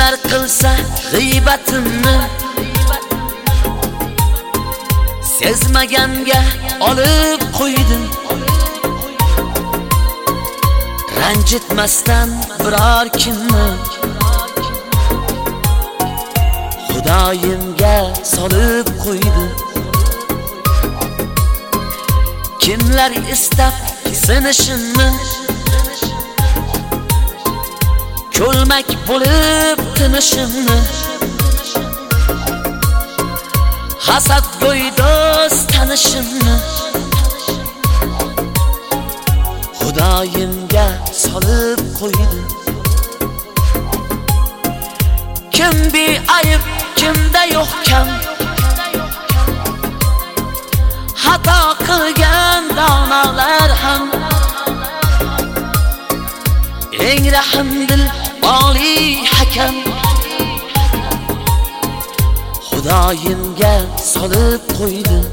Kimlar qilsa g'iybatimni sezmaganga olib qo'ydim. Ranjitmasdan biror kimni Xudoyimga solib qo'ydim. Kimlar istab sinishimni ko'lmak bo'lib tinishimni hasad go'ydos tanishimni Xudoyimga solib qo'ydim. Kim beayb, kimda yo'q kam, xato qilgan donolar ham eng rahmdil oliy hakam Xudoyimga solib qo'ydim.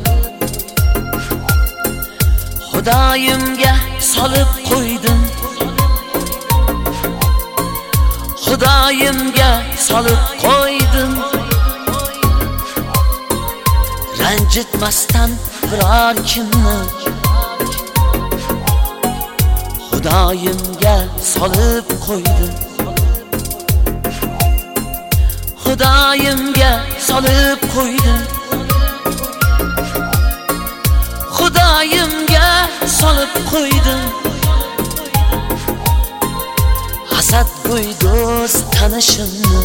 Xudoyimga solib qo'ydim. Xudoyimga solib qo'ydim. Ranjitmasdan biror kimni Xudoyimga solib qo'ydim. Xudoyimga solib qo'ydim. Xudoyimga solib qo'ydim. Hasad go'ydos tanishimni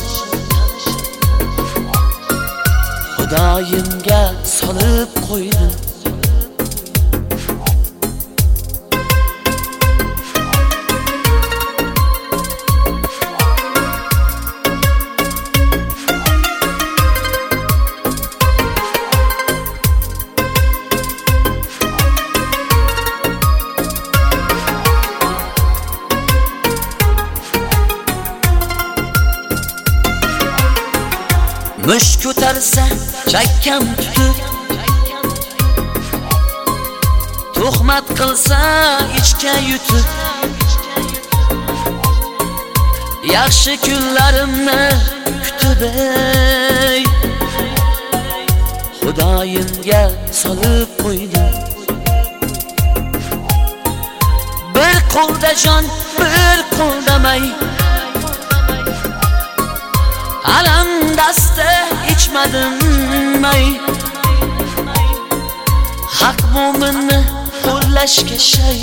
Xudoyimga solib qo'ydim. Mush ko'tarsa chakkam tutib, tuhmat qilsa ichga yutib, yaxshi kunlarimni kutib Xudoyimga solib qo'ydim. Bir qo'lda jon, bir qo'lda may, alam dasta ichmadim may, haq mo'minni qo'llashga shay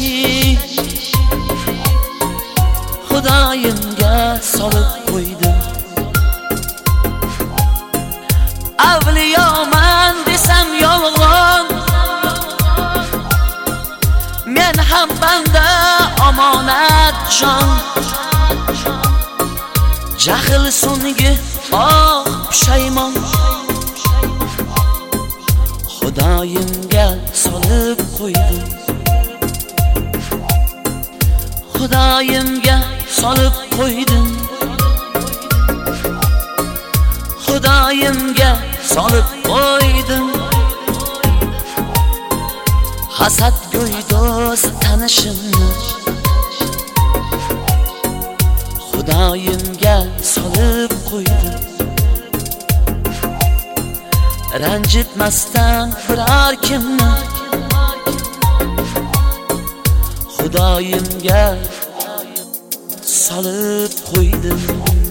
Xudoyimga solib qo'ydim. Avliyoman desam yolg'on, men ham banda omonat jon. Jahl so'ngi pushaymon Xudoyimga solib qo'ydim. Xudoyimga solib qo'ydim. Xudoyimga solib qo'ydim. Hasad go'ydos tanishimni Xudoyimga solib qo'ydim. Ranjitmasdan biror kimni Xudoyimga solib qo'ydim.